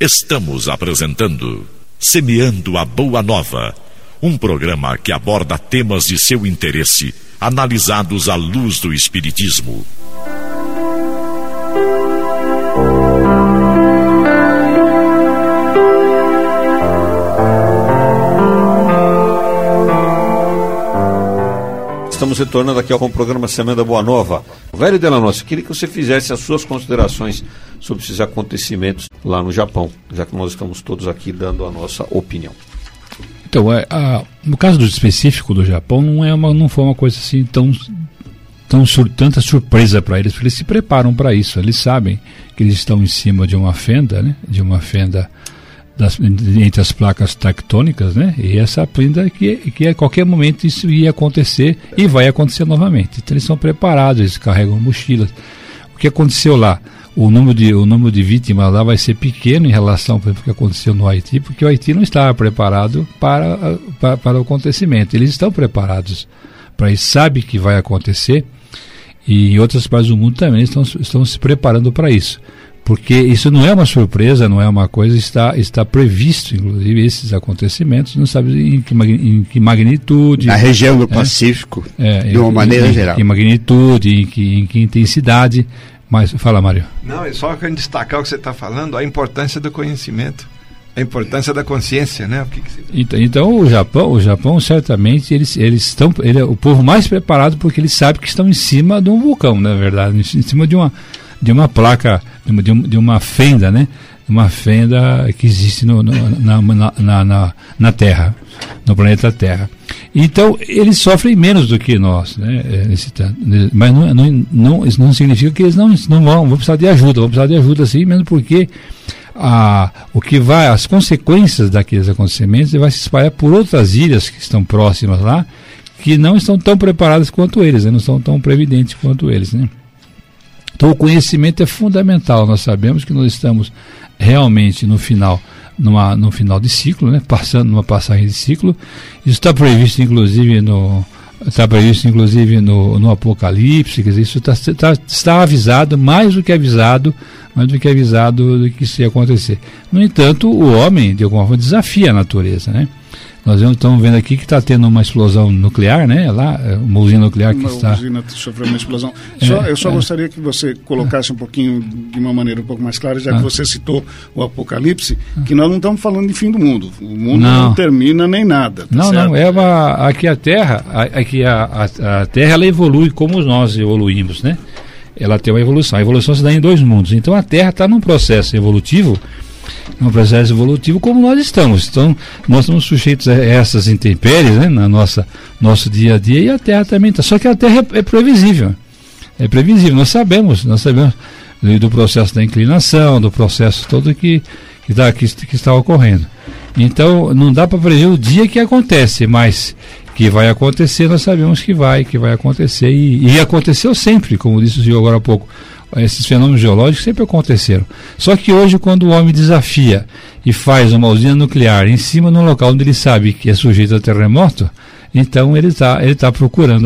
Estamos apresentando Semeando a Boa Nova, um programa que aborda temas de seu interesse, analisados à luz do Espiritismo. Estamos retornando aqui ao programa Semeando a Boa Nova. Velho Delanosse, queria que você fizesse as suas considerações sobre esses acontecimentos lá no Japão, já que nós estamos todos aqui dando a nossa opinião. Então, no caso do específico do Japão, não foi uma coisa assim tanta surpresa para eles, porque eles se preparam para isso. Eles sabem que eles estão em cima de uma fenda, né? De uma fenda entre as placas tectônicas, né? E essa fenda que a qualquer momento isso ia acontecer e vai acontecer novamente. Então eles são preparados, eles carregam mochilas. O que aconteceu lá? O número de vítimas lá vai ser pequeno em relação ao que aconteceu no Haiti, porque o Haiti não estava preparado para o acontecimento. Eles estão preparados para isso, sabem que vai acontecer, e em outras partes do mundo também estão se preparando para isso. Porque isso não é uma surpresa, não é uma coisa, está previsto, inclusive, esses acontecimentos, não sabe em que magnitude. Na região do Pacífico, de uma maneira geral. Em que magnitude, em que intensidade. Mas, fala, Mário. Não, é só destacar o que você está falando, a importância do conhecimento, a importância da consciência, né? Então o Japão certamente eles estão, ele é o povo mais preparado, porque eles sabem que estão em cima de um vulcão, na verdade, em cima de uma placa, de uma fenda, né? Uma fenda que existe na Terra, no planeta Terra. Então, eles sofrem menos do que nós, né? Mas isso não significa que eles não vão precisar de ajuda, sim, mesmo porque as consequências daqueles acontecimentos vai se espalhar por outras ilhas que estão próximas lá, que não estão tão preparadas quanto eles, né? Não são tão previdentes quanto eles, né? Então o conhecimento é fundamental. Nós sabemos que nós estamos realmente no final de ciclo, né? Passando numa passagem de ciclo. Isso está previsto inclusive no Apocalipse. Quer dizer, isso está avisado, mais do que avisado do que isso ia acontecer. No entanto, o homem de alguma forma desafia a natureza, né? Nós estamos vendo aqui que está tendo uma explosão nuclear, né? Lá, uma usina nuclear que está... Uma usina sofreu uma explosão. Eu só gostaria que você colocasse um pouquinho, de uma maneira um pouco mais clara, já que você citou o Apocalipse, que nós não estamos falando de fim do mundo. O mundo não termina nem nada. Tá certo? Aqui a Terra, a Terra ela evolui como nós evoluímos, né? Ela tem uma evolução. A evolução se dá em dois mundos. Então a Terra está num processo evolutivo, como nós estamos. Então, nós estamos sujeitos a essas intempéries, né, nosso dia a dia, e a Terra também está. Só que a Terra é previsível. É previsível. Nós sabemos do processo da inclinação, do processo todo que está ocorrendo. Então, não dá para prever o dia que acontece, mas que vai acontecer, nós sabemos que vai acontecer. E aconteceu sempre, como disse o senhor agora há pouco. Esses fenômenos geológicos sempre aconteceram. Só que hoje, quando o homem desafia e faz uma usina nuclear em cima de um local onde ele sabe que é sujeito a terremoto, então ele tá procurando,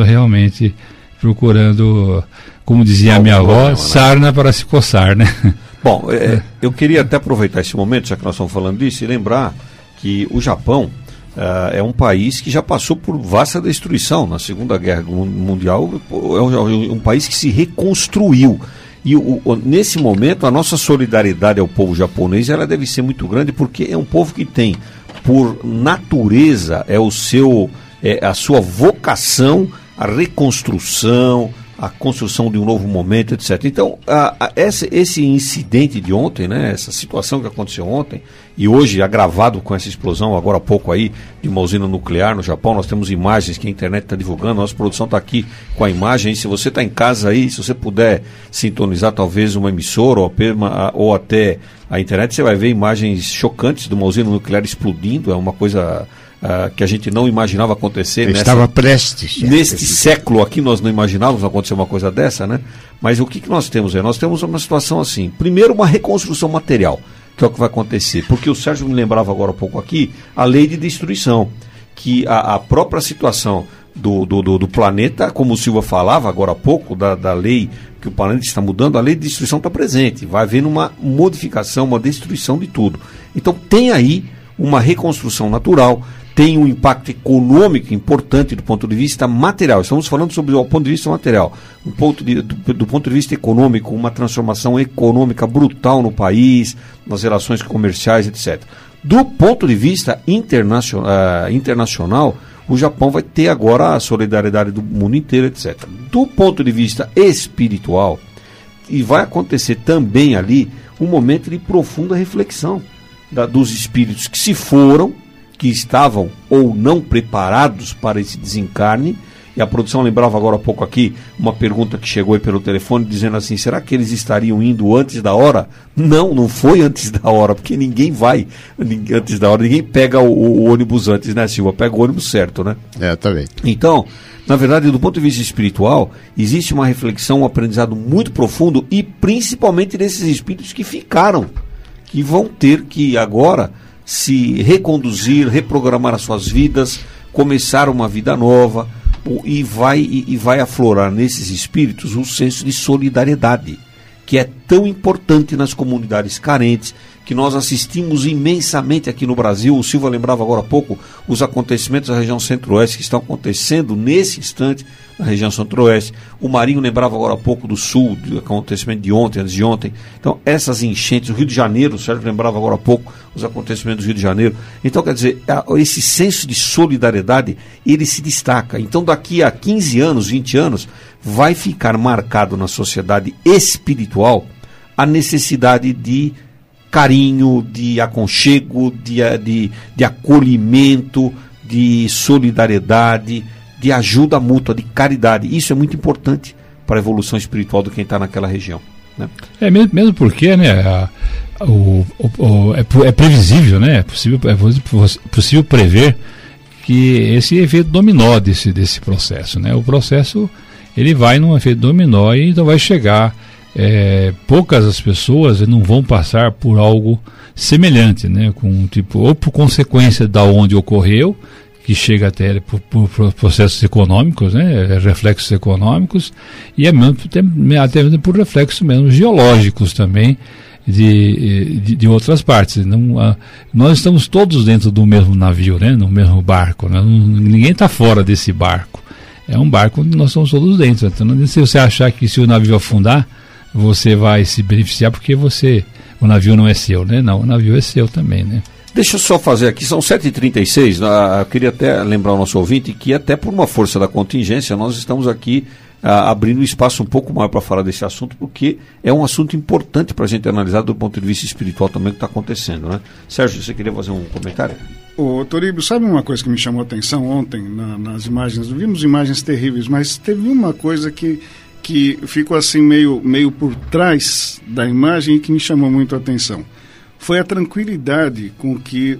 como dizia a minha avó, sarna para se coçar, né? Bom, eu queria até aproveitar esse momento, já que nós estamos falando disso, e lembrar que o Japão é um país que já passou por vasta destruição na Segunda Guerra Mundial. É um país que se reconstruiu. E nesse momento a nossa solidariedade ao povo japonês ela deve ser muito grande, porque é um povo que tem, por natureza, a sua vocação, a reconstrução, a construção de um novo momento, etc. Então, esse incidente de ontem, né, essa situação que aconteceu ontem, e hoje agravado com essa explosão, agora há pouco aí, de uma usina nuclear no Japão, nós temos imagens que a internet está divulgando, nossa produção está aqui com a imagem, e se você está em casa aí, se você puder sintonizar talvez uma emissora ou até a internet, você vai ver imagens chocantes de uma usina nuclear explodindo, é uma coisa... que a gente não imaginava acontecer. Estava prestes. Neste século aqui nós não imaginávamos acontecer uma coisa dessa, né? Mas o que nós temos? Nós temos uma situação assim. Primeiro, uma reconstrução material, que é o que vai acontecer. Porque o Sérgio me lembrava agora há pouco aqui a lei de destruição, que a própria situação do planeta, como o Silva falava agora há pouco, da lei que o planeta está mudando, a lei de destruição está presente, vai haver uma modificação, uma destruição de tudo. Então tem aí uma reconstrução natural, tem um impacto econômico importante do ponto de vista material. Estamos falando sobre o ponto de vista material. Do ponto de vista econômico, uma transformação econômica brutal no país, nas relações comerciais, etc. Do ponto de vista internacional, o Japão vai ter agora a solidariedade do mundo inteiro, etc. Do ponto de vista espiritual, e vai acontecer também ali um momento de profunda reflexão dos espíritos que se foram, que estavam ou não preparados para esse desencarne. E a produção lembrava agora há pouco aqui uma pergunta que chegou aí pelo telefone dizendo assim, será que eles estariam indo antes da hora? Não foi antes da hora, porque ninguém vai antes da hora, ninguém pega o ônibus antes, né, Silva? Pega o ônibus certo, né? Tá bem. Então, na verdade, do ponto de vista espiritual, existe uma reflexão, um aprendizado muito profundo, e principalmente desses espíritos que ficaram, que vão ter que agora se reconduzir, reprogramar as suas vidas, começar uma vida nova, e vai aflorar nesses espíritos um senso de solidariedade, que é tão importante nas comunidades carentes, que nós assistimos imensamente aqui no Brasil. O Silva lembrava agora há pouco os acontecimentos da região centro-oeste que estão acontecendo nesse instante na região centro-oeste. O Marinho lembrava agora há pouco do sul, do acontecimento de ontem, antes de ontem. Então, essas enchentes, o Rio de Janeiro, o Sérgio lembrava agora há pouco os acontecimentos do Rio de Janeiro. Então, quer dizer, esse senso de solidariedade, ele se destaca. Então, daqui a 15 anos, 20 anos, vai ficar marcado na sociedade espiritual a necessidade de carinho, de aconchego, de acolhimento, de solidariedade, de ajuda mútua, de caridade. Isso é muito importante para a evolução espiritual de quem está naquela região, né? Mesmo porque, né, é previsível, né? É possível prever que esse efeito dominó desse processo, né? O processo, ele vai num efeito dominó e então vai chegar. Poucas as pessoas não vão passar por algo semelhante, né? Ou por consequência da onde ocorreu, que chega até por processos econômicos, né? Reflexos econômicos, e até mesmo por reflexos mesmo geológicos também de outras partes. Nós estamos todos dentro do mesmo navio, né? No mesmo barco, né? Ninguém está fora desse barco. É um barco onde nós estamos todos dentro. Então, se você achar que se o navio afundar, você vai se beneficiar porque o navio não é seu, né? Não, o navio é seu também, né? Deixa eu só fazer aqui, são 7h36, eu queria até lembrar ao nosso ouvinte que até por uma força da contingência nós estamos aqui abrindo espaço um pouco maior para falar desse assunto, porque é um assunto importante para a gente analisar do ponto de vista espiritual também o que está acontecendo, né? Sérgio, você queria fazer um comentário? Ô, Toribio, sabe uma coisa que me chamou a atenção ontem nas imagens? Vimos imagens terríveis, mas teve uma coisa que ficou assim meio por trás da imagem e que me chamou muito a atenção. Foi a tranquilidade com que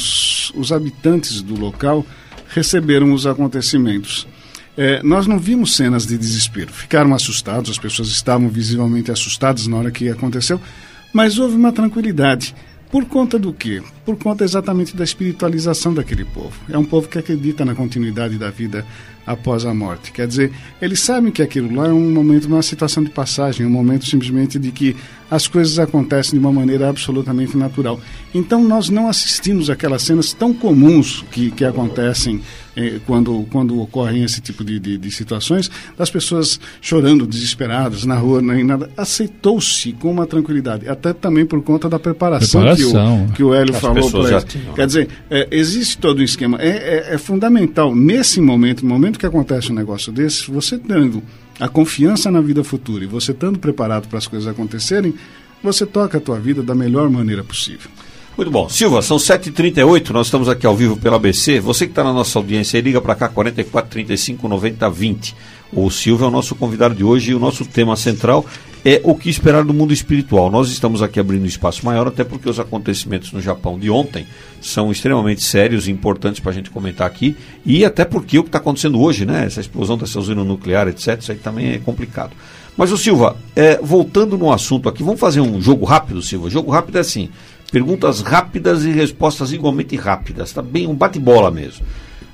os habitantes do local receberam os acontecimentos. Nós não vimos cenas de desespero. Ficaram assustados, as pessoas estavam visivelmente assustadas na hora que aconteceu, mas houve uma tranquilidade. Por conta do quê? Por conta exatamente da espiritualização daquele povo. É um povo que acredita na continuidade da vida após a morte. Quer dizer, eles sabem que aquilo lá é um momento, uma situação de passagem, um momento simplesmente de que as coisas acontecem de uma maneira absolutamente natural. Então nós não assistimos aquelas cenas tão comuns que acontecem quando ocorrem esse tipo de situações, das pessoas chorando, desesperadas na rua, nem nada. Aceitou-se com uma tranquilidade, até também por conta da preparação. Que o Hélio falou para eles. Quer dizer, existe todo um esquema. É fundamental nesse momento, no momento que acontece um negócio desse, você tendo a confiança na vida futura e você estando preparado para as coisas acontecerem, você toca a tua vida da melhor maneira possível. Muito bom. Silva, são 7h38, nós estamos aqui ao vivo pela ABC. Você que está na nossa audiência, liga para cá, 44 35 90 20. O Silva é o nosso convidado de hoje e o nosso tema central é o que esperar do mundo espiritual. Nós estamos aqui abrindo um espaço maior, até porque os acontecimentos no Japão de ontem são extremamente sérios e importantes para a gente comentar aqui, e até porque o que está acontecendo hoje, né, essa explosão dessa usina nuclear, etc., isso aí também é complicado. Mas o Silva, voltando no assunto aqui, vamos fazer um jogo rápido, Silva. Jogo rápido é assim, perguntas rápidas e respostas igualmente rápidas, tá bem um bate-bola mesmo.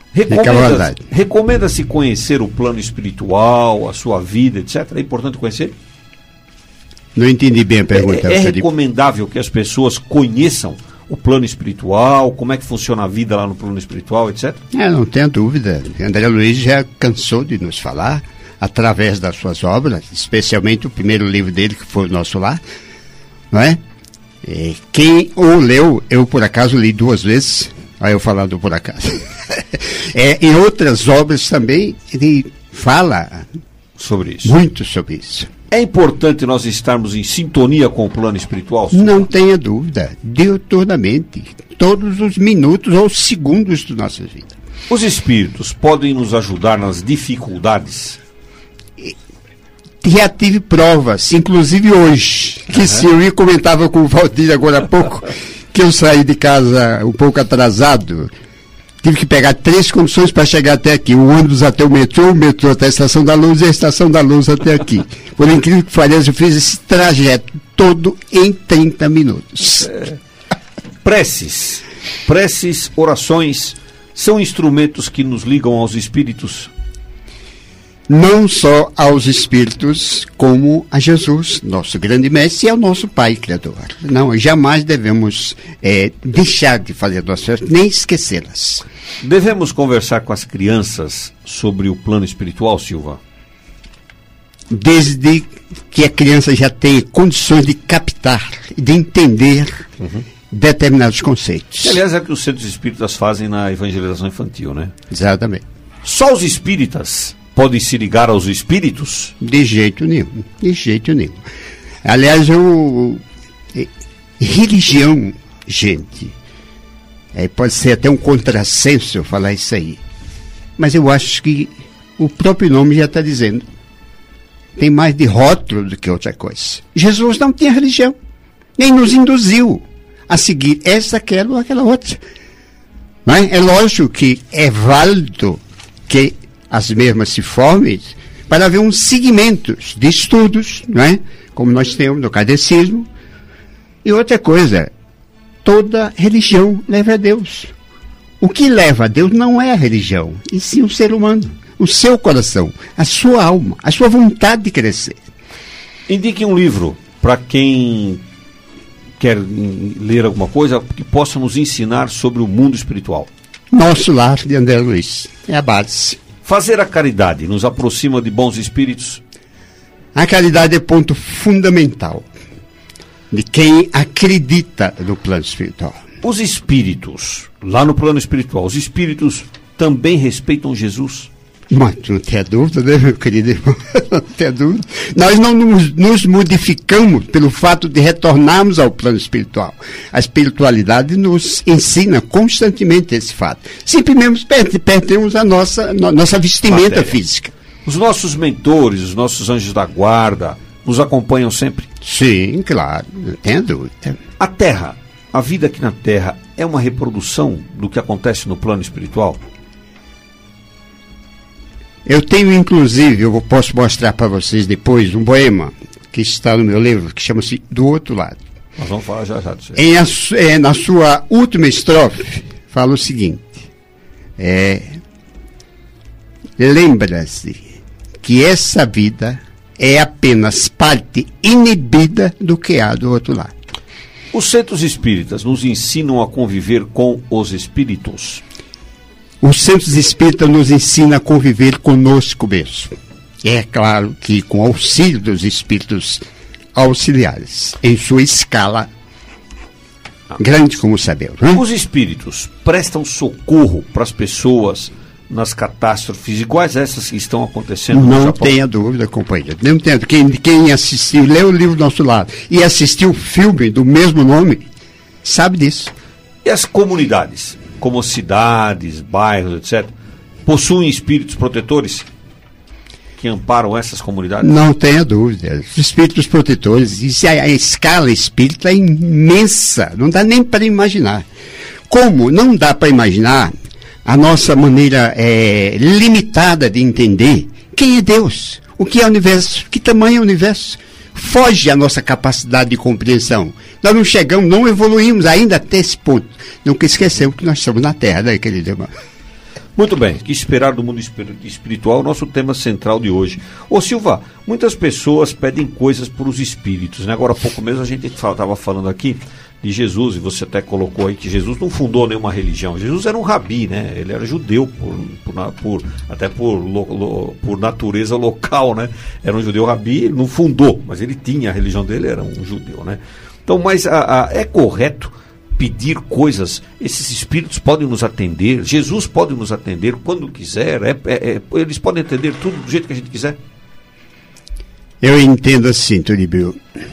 Recomenda-se conhecer o plano espiritual, a sua vida, etc. É importante conhecer? Não entendi bem a pergunta. É recomendável que as pessoas conheçam o plano espiritual, como é que funciona a vida lá no plano espiritual, etc? Não tenho dúvida. André Luiz já cansou de nos falar, através das suas obras, especialmente o primeiro livro dele, que foi O Nosso Lar, não é? Quem o leu, eu por acaso li 2 vezes, aí eu falando por acaso. Em outras obras também, ele fala sobre isso. Muito sobre isso. É importante nós estarmos em sintonia com o plano espiritual? Senhor? Não tenha dúvida, diuturnamente, todos os minutos ou segundos da nossa vida. Os espíritos podem nos ajudar nas dificuldades? Já tive provas, inclusive hoje, que se eu comentava com o Valdir agora há pouco, que eu saí de casa um pouco atrasado, tive que pegar 3 condições para chegar até aqui, o ônibus até o metrô até a Estação da Luz e a Estação da Luz até aqui. Por incrível que pareça, eu fiz esse trajeto todo em 30 minutos. Preces, orações, são instrumentos que nos ligam aos espíritos? Não só aos espíritos, como a Jesus, nosso grande mestre, e ao nosso Pai Criador. Não, jamais devemos deixar de fazer nossas, nem esquecê-las. Devemos conversar com as crianças sobre o plano espiritual, Silva? Desde que a criança já tenha condições de captar e de entender determinados conceitos. Que, aliás, é o que os centros espíritas fazem na evangelização infantil, né? Exatamente. Só os espíritas podem se ligar aos espíritos? De jeito nenhum, de jeito nenhum. Aliás, religião, gente, pode ser até um contrassenso eu falar isso aí, mas eu acho que o próprio nome já está dizendo, tem mais de rótulo do que outra coisa. Jesus não tinha religião, nem nos induziu a seguir essa, aquela ou aquela outra. Não é? É lógico que é válido que as mesmas se formem para haver uns segmentos de estudos, não é? Como nós temos no catecismo. E outra coisa, toda religião leva a Deus. O que leva a Deus não é a religião, e sim o ser humano, o seu coração, a sua alma, a sua vontade de crescer. Indique um livro para quem quer ler alguma coisa que possa nos ensinar sobre o mundo espiritual. Nosso Lar, de André Luiz, é a base. Fazer a caridade nos aproxima de bons espíritos? A caridade é ponto fundamental de quem acredita no plano espiritual. Os espíritos, lá no plano espiritual, os espíritos também respeitam Jesus? Mas não tem dúvida, né, meu querido irmão? Não tem dúvida. Nós não nos modificamos pelo fato de retornarmos ao plano espiritual. A espiritualidade nos ensina constantemente esse fato. Simplesmente perdemos a nossa vestimenta física. Os nossos mentores, os nossos anjos da guarda, nos acompanham sempre? Sim, claro, não tem dúvida. A Terra, a vida aqui na Terra, é uma reprodução do que acontece no plano espiritual? Eu tenho, inclusive, eu posso mostrar para vocês depois, um poema que está no meu livro, que chama-se Do Outro Lado. Nós vamos falar já disso aí. Na sua última estrofe, fala o seguinte, lembra-se que essa vida é apenas parte inibida do que há do outro lado. Os centros espíritas nos ensinam a conviver com os espíritos? Os centros espíritas nos ensinam a conviver conosco mesmo. É claro que com auxílio dos espíritos auxiliares, em sua escala grande, como sabemos. Né? Os espíritos prestam socorro para as pessoas nas catástrofes iguais a essas que estão acontecendo no Japão? Não tenha dúvida, companheiro. Não tenha. Quem assistiu, leu o livro do Nosso Lar e assistiu o filme do mesmo nome, sabe disso. E as comunidades? Como cidades, bairros, etc., possuem espíritos protetores que amparam essas comunidades? Não tenha dúvida. Os espíritos protetores, a escala espírita é imensa, não dá nem para imaginar. Como não dá para imaginar a nossa maneira limitada de entender quem é Deus, o que é o universo, que tamanho é o universo. Foge a nossa capacidade de compreensão. Nós não chegamos, não evoluímos ainda até esse ponto. Nunca esquecemos que nós estamos na Terra, né, querido irmão? Muito bem, que esperar do mundo espiritual, nosso tema central de hoje. Ô Silva, muitas pessoas pedem coisas para os espíritos, né? Agora há pouco mesmo a gente estava falando aqui de Jesus, e você até colocou aí que Jesus não fundou nenhuma religião. Jesus era um rabi, né? Ele era judeu, por natureza local, né? Era um judeu rabi, ele não fundou, mas ele tinha, a religião dele era um judeu, né? Então, mas é correto pedir coisas? Esses espíritos podem nos atender? Jesus pode nos atender quando quiser? Eles podem atender tudo do jeito que a gente quiser? Eu entendo assim, Toribio.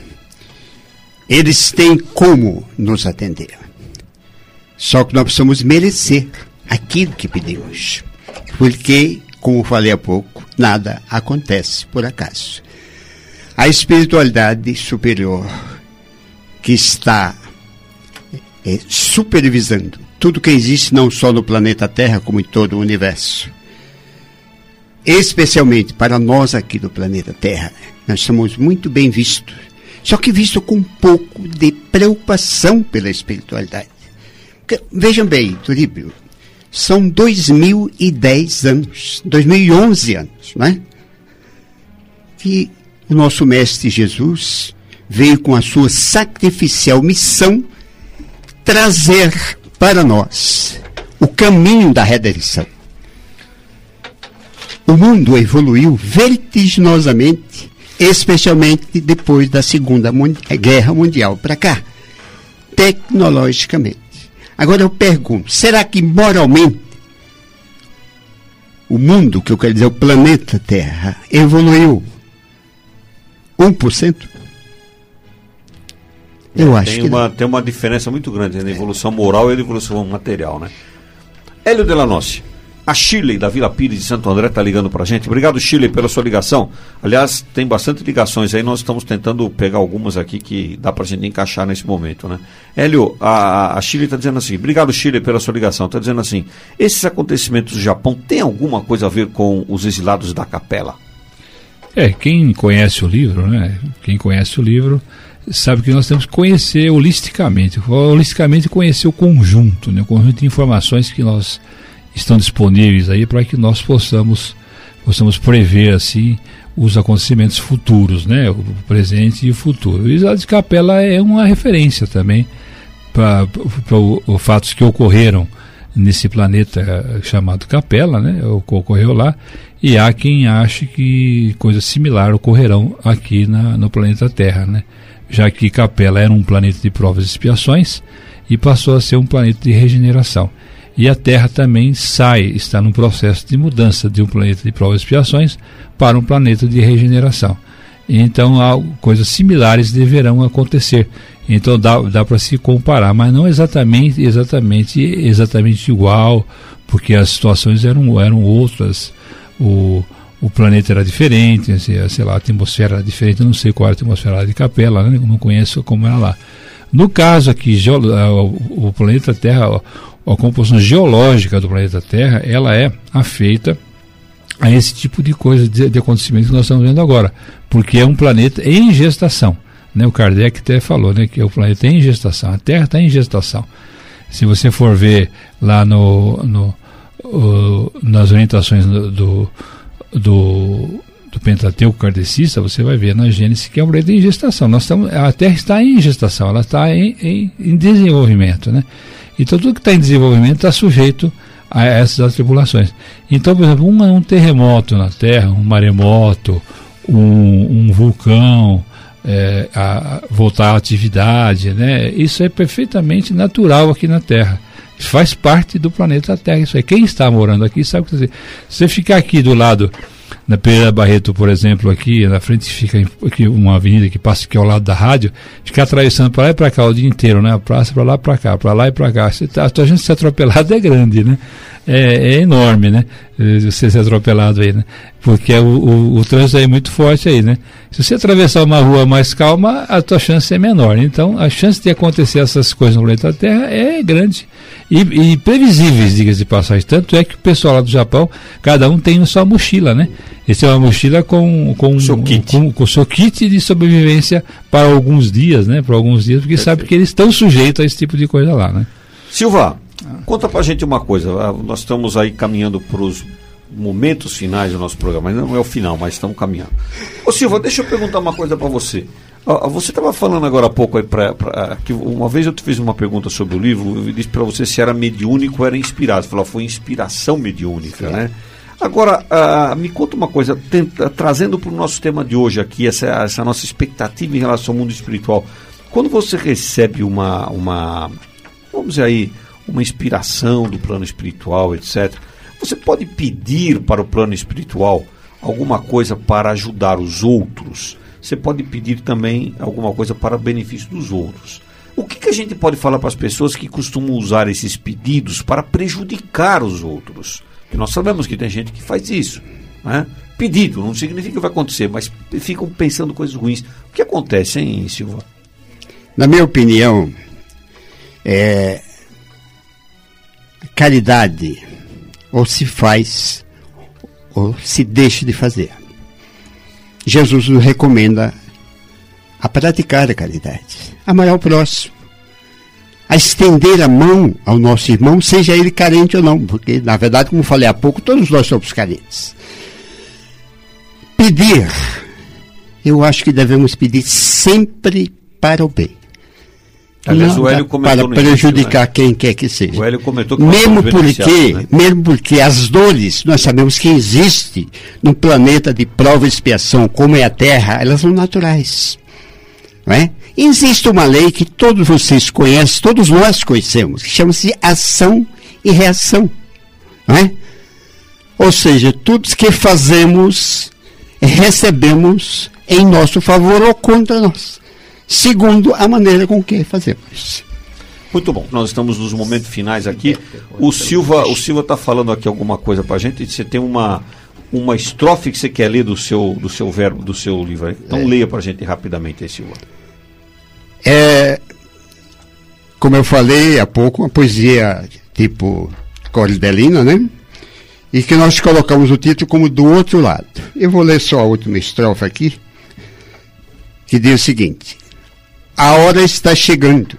Eles têm como nos atender. Só que nós precisamos merecer aquilo que pedimos. Porque, como falei há pouco, nada acontece por acaso. A espiritualidade superior que está supervisando tudo que existe não só no planeta Terra, como em todo o universo. Especialmente para nós aqui do planeta Terra, nós somos muito bem vistos, só que visto com um pouco de preocupação pela espiritualidade. Porque, vejam bem, Toribio, são 2010 anos, 2011 anos, não é? Que o nosso Mestre Jesus veio com a sua sacrificial missão trazer para nós o caminho da redenção. O mundo evoluiu vertiginosamente, especialmente depois da Segunda Guerra Mundial para cá, tecnologicamente. Agora eu pergunto, será que moralmente o mundo, que eu quero dizer, o planeta Terra, evoluiu 1%? Eu acho que tem uma diferença muito grande entre a evolução moral e a evolução material, né? Hélio Delanossi, a Shirley da Vila Pires de Santo André está ligando para a gente. Obrigado, Shirley, pela sua ligação. Aliás, tem bastante ligações aí, nós estamos tentando pegar algumas aqui que dá para a gente encaixar nesse momento, né? Hélio, a Shirley está dizendo assim, obrigado, Shirley, pela sua ligação, está dizendo assim, esses acontecimentos do Japão têm alguma coisa a ver com os exilados da capela? Quem conhece o livro, né? Quem conhece o livro sabe que nós temos que conhecer holisticamente conhecer o conjunto, né? O conjunto de informações que nós estão disponíveis aí para que nós possamos prever assim os acontecimentos futuros, né? O presente e o futuro. O exilado de capela é uma referência também para os fatos que ocorreram nesse planeta chamado Capela, né? Ocorreu lá, e há quem ache que coisas similares ocorrerão aqui no planeta Terra, né? Já que Capela era um planeta de provas e expiações e passou a ser um planeta de regeneração. E a Terra também está num processo de mudança de um planeta de provas e expiações para um planeta de regeneração. Então, coisas similares deverão acontecer. Então, dá para se comparar, mas não exatamente igual, porque as situações eram outras. O planeta era diferente, sei lá, a atmosfera era diferente, eu não sei qual era a atmosfera lá de Capela, né? Não conheço como era lá. No caso aqui, o planeta Terra, a composição geológica do planeta Terra, ela é afeita a esse tipo de coisa, de acontecimento que nós estamos vendo agora, porque é um planeta em gestação, né? O Kardec até falou, né, que o planeta é em gestação, a Terra está em gestação. Se você for ver lá nas orientações do Pentateuco kardecista, você vai ver na Gênesis que é um planeta em gestação. A Terra está em gestação, ela está em desenvolvimento, né? Então tudo que está em desenvolvimento está sujeito a essas atribulações. Então, por exemplo, um terremoto na Terra, um maremoto, um vulcão, voltar à atividade, né? Isso é perfeitamente natural aqui na Terra. Faz parte do planeta Terra. Isso aí. Quem está morando aqui sabe o que dizer. Se você ficar aqui do lado, na Pereira Barreto, por exemplo, aqui na frente fica aqui uma avenida que passa aqui ao lado da rádio, ficar atravessando para lá e para cá o dia inteiro, né? A praça para lá e para cá. A tua gente ser atropelado é grande, né? É enorme, né? Você ser atropelado aí, né? Porque o trânsito é muito forte aí, né? Se você atravessar uma rua mais calma, a tua chance é menor. Então, a chance de acontecer essas coisas no planeta Terra é grande e previsíveis, diga-se de passagem. Tanto é que o pessoal lá do Japão, cada um tem a sua mochila, né? Esse é uma mochila com o seu kit de sobrevivência para alguns dias, né? Para alguns dias, porque sabe que eles estão sujeitos a esse tipo de coisa lá, né? Silva, Conta pra gente uma coisa, nós estamos aí caminhando para os momentos finais do nosso programa, não é o final, mas estamos caminhando. Ô Silva, deixa eu perguntar uma coisa para você. Você estava falando agora há pouco aí que uma vez eu te fiz uma pergunta sobre o livro, eu disse para você se era mediúnico ou era inspirado. Você falou, foi inspiração mediúnica, né? Agora, me conta uma coisa, trazendo para o nosso tema de hoje aqui, essa nossa expectativa em relação ao mundo espiritual. Quando você recebe vamos dizer aí, uma inspiração do plano espiritual, etc., você pode pedir para o plano espiritual alguma coisa para ajudar os outros. Você pode pedir também alguma coisa para o benefício dos outros. O que a gente pode falar para as pessoas que costumam usar esses pedidos para prejudicar os outros? Porque nós sabemos que tem gente que faz isso, né? Pedido não significa que vai acontecer, mas ficam pensando coisas ruins. O que acontece, hein, Silva? Na minha opinião, caridade ou se faz ou se deixa de fazer. Jesus nos recomenda a praticar a caridade, amar ao próximo, a estender a mão ao nosso irmão, seja ele carente ou não, porque, na verdade, como falei há pouco, todos nós somos carentes. Pedir, eu acho que devemos pedir sempre para o bem. Aliás, o Hélio comentou para prejudicar início, né? Quem quer que seja. O Hélio comentou que mesmo porque as dores, nós sabemos que existe no planeta de prova e expiação, como é a Terra, elas são naturais. Não é? Existe uma lei que todos vocês conhecem, todos nós conhecemos, que chama-se ação e reação. Não é? Ou seja, tudo que fazemos, recebemos em nosso favor ou contra nós, segundo a maneira com que fazemos. Muito bom, nós estamos nos momentos finais aqui. O Silva está falando aqui alguma coisa para a gente. Você tem uma estrofe que você quer ler do seu verbo, do seu livro aí. Então leia para a gente rapidamente aí, Silva. Como eu falei há pouco, uma poesia tipo cordelina, né? E que nós colocamos o título como Do Outro Lado. Eu vou ler só a última estrofe aqui, que diz o seguinte: a hora está chegando.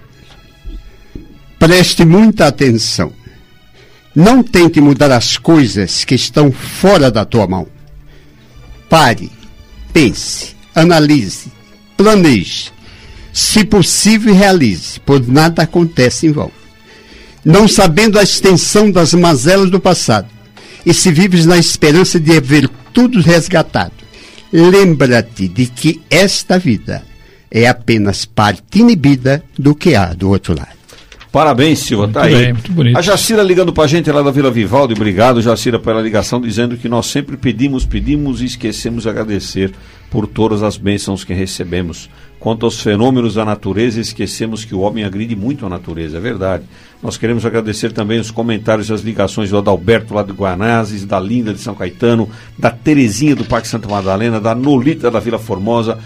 Preste muita atenção. Não tente mudar as coisas que estão fora da tua mão. Pare, pense, analise, planeje. Se possível, realize, pois nada acontece em vão. Não sabendo a extensão das mazelas do passado, e se vives na esperança de ver tudo resgatado, lembra-te de que esta vida é apenas parte inibida do que há do outro lado. Parabéns, Silva, tá muito aí. Bem, muito bonito. A Jacira ligando pra gente lá da Vila Vivaldi. Obrigado, Jacira, pela ligação, dizendo que nós sempre pedimos e esquecemos de agradecer por todas as bênçãos que recebemos. Quanto aos fenômenos da natureza, esquecemos que o homem agride muito a natureza, é verdade. Nós queremos agradecer também os comentários e as ligações do Adalberto lá de Guanazes, da Linda de São Caetano, da Terezinha do Parque Santa Madalena, da Nolita da Vila Formosa,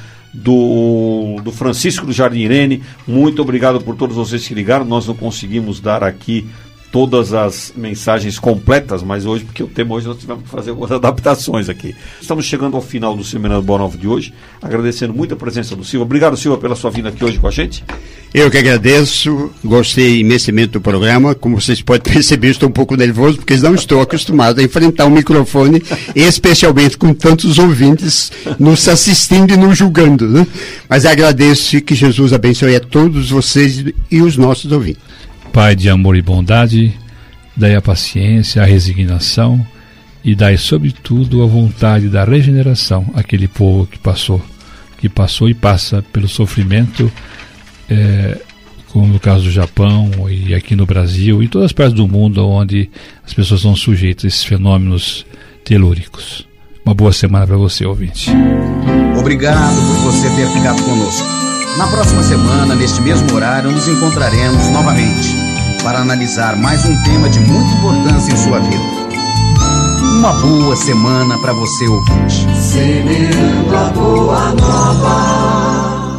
do Francisco do Jardim Irene. Muito obrigado por todos vocês que ligaram. Nós não conseguimos dar aqui todas as mensagens completas, mas hoje, porque o tema hoje nós tivemos que fazer algumas adaptações aqui. Estamos chegando ao final do Seminário Boa Nova de hoje, agradecendo muito a presença do Silva. Obrigado, Silva, pela sua vinda aqui hoje com a gente. Eu que agradeço, gostei imensamente do programa. Como vocês podem perceber, estou um pouco nervoso, porque não estou acostumado a enfrentar um microfone, especialmente com tantos ouvintes nos assistindo e nos julgando, né? Mas agradeço e que Jesus abençoe a todos vocês e os nossos ouvintes. Pai de amor e bondade, dai a paciência, a resignação e dai, sobretudo, a vontade da regeneração àquele povo que passou e passa pelo sofrimento, como no caso do Japão e aqui no Brasil e todas as partes do mundo onde as pessoas são sujeitas a esses fenômenos telúricos. Uma boa semana para você, ouvinte. Obrigado por você ter ficado conosco. Na próxima semana, neste mesmo horário, nos encontraremos novamente para analisar mais um tema de muita importância em sua vida. Uma boa semana para você, ouvinte. Semeando a boa nova.